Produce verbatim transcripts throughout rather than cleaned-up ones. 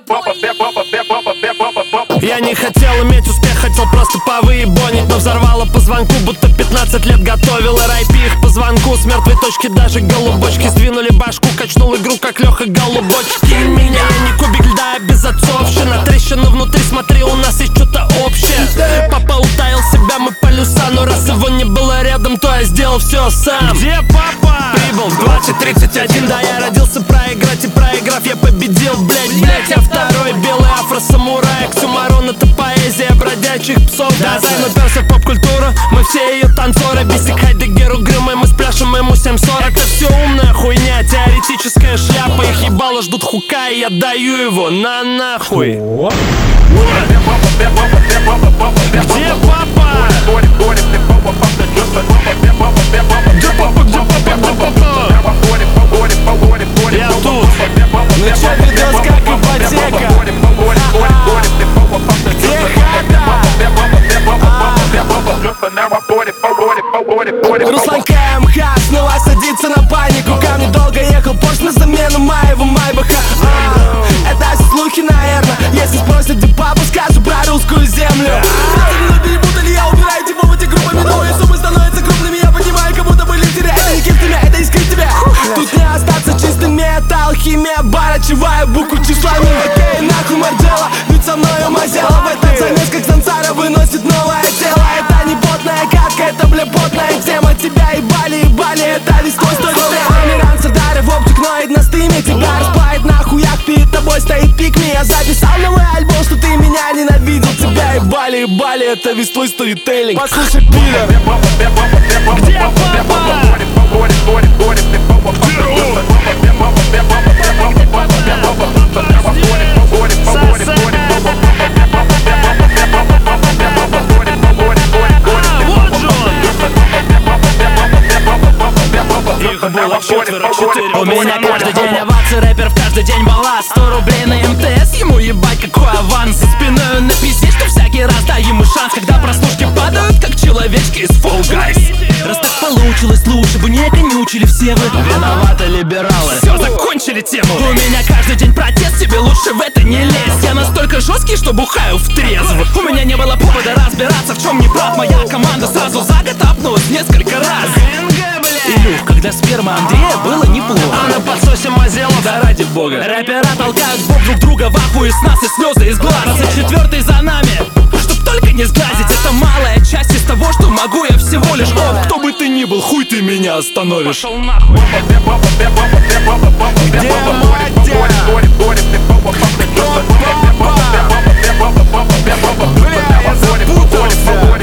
Я не хотел иметь успех, хотел просто повыебонить, но взорвало по звонку, будто пятнадцать лет готовил. эр ай пи их по звонку, с мертвой точки даже голубочки сдвинули башку, качнул игру, как Леха Голубочки. Меня я не кубик льда, а безотцовщина. Трещина внутри, смотри, у нас есть что-то общее. Папа утаил себя, мы полюса, но раз его не было рядом, то я сделал все сам. Где папа? Прибыл в двадцать тридцать один, да, я родился проиграть, и проиграв я победил. Блять, блять, я второй белый афро-самурай. Оксюмарон — это поэзия бродячих псов. Да, займ уперся в поп-культуру, мы все ее танцоры. Бисик, Хайдегеру, Грымы, мы спляшем ему семь сорок. Это все умная хуйня, теоретическая шляпа. Их ебало ждут хука, и я даю его на нахуй. Где папа? Где папа, где папа, где папа? Я тут. Ну чё, видос как ипотека? Где хата? Руслан КМХ снова садится на панику. Ко мне долго ехал Порш на замену моего Майбаха. а, Это слухи, наверное. Если спросят, где папа, скажу про русскую землю. Я убираю типа в эти группами, новые суммы становятся крупными. Я понимаю, как будто были лидеры. Это не кистами, это искрит тебя. Тут не остаться чистым, это алхимия бара. Чеваю букву числами. Окей, нахуй Марджела, ведь со мною Мазела. В этот замес, как Сансара, выносит новое тело. Это не потная катка, это бля потная тема. Тебя ебали, ебали, это весь твой сторис. Амиран Сардаров, оптик ноет на стриме. Тебя расплавит на хуях, перед тобой стоит пикми. Я записал новый альбом, что ты меня ненавидел. Тебя ебали, ебали, это весь твой сторителлинг. Послушай, пидор. Где папа? Их было четверо, четыре. У меня каждый день овации, рэперов каждый день балласт. Сто рублей на эм тэ эс, ему ебать какой аванс. За спиной он напиздит, что всякий раз дай ему шанс. Когда прослушки падают, как человечки из Fall Guys. Раз так получилось, лучше бы не конючили все вы. Виноваты либералы, все, закончили тему. У меня каждый день протест, тебе лучше в это не лезть. Я настолько жесткий, что бухаю в трезво. У меня не было повода разбираться, в чем не прав. Моя команда сразу за год апнулась несколько раз. Илюх, когда сперма Андрея было неплохо. А на подсосе Мазела, да ради бога. Рэпера толкают в бок друг друга, в ахуе с нас и слезы из глаз. двадцать четвёртый за нами, чтоб только не сглазить. Это малая часть из того, что могу я всего лишь. О, кто бы ты ни был, хуй ты меня остановишь. Пошел нахуй. Где Матя? Бля, я запутался.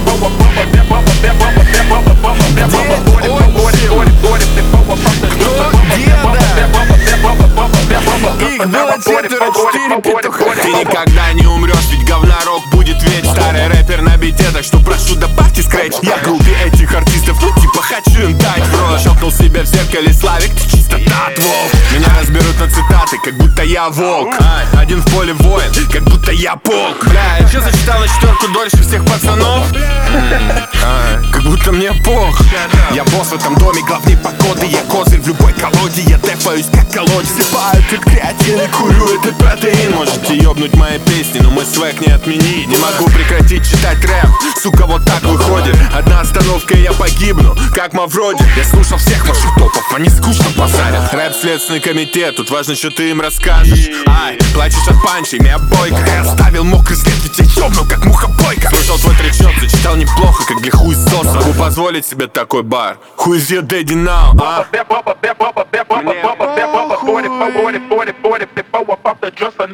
Их было четверо, четыре петуха. Ты никогда не умрешь, ведь говнорок будет ведь. Старый рэпер на бите, так что прошу добавьте скретч. Я глупее этих артистов, ну типа хочу им дать бро. Щелкнул себя в зеркале, Славик, ты чистота от волк. Меня разберут на цитаты, как будто я волк. Один в поле воин, как будто я полк. Бля, я чё зачитал на четверку дольше всех пацанов? А, как будто мне пох. Я босс в этом доме, главный погоды. Я козырь в любой колоде, я дефаюсь как колодец. Сыпаю как креатин и курю этот протеин. Можете ёбнуть мои песни, но мой свек не отменить. Не могу прекратить читать рэп, сука, вот так выходит. Одна остановка и я погибну, как Мавроди. Я слушал всех ваших топов, они скучно базарят. Рэп следственный комитет, тут важно, что ты им расскажешь. Ай, плачешь от панчей, меня бойко. Я оставил мокрый след, ведь я ёбнул, как муха-бойка. Слушал твой тречок, зачитал неплохо, как для хуесоса. Могу позволить себе такой бар. Who is your daddy now, а? Мне похуй.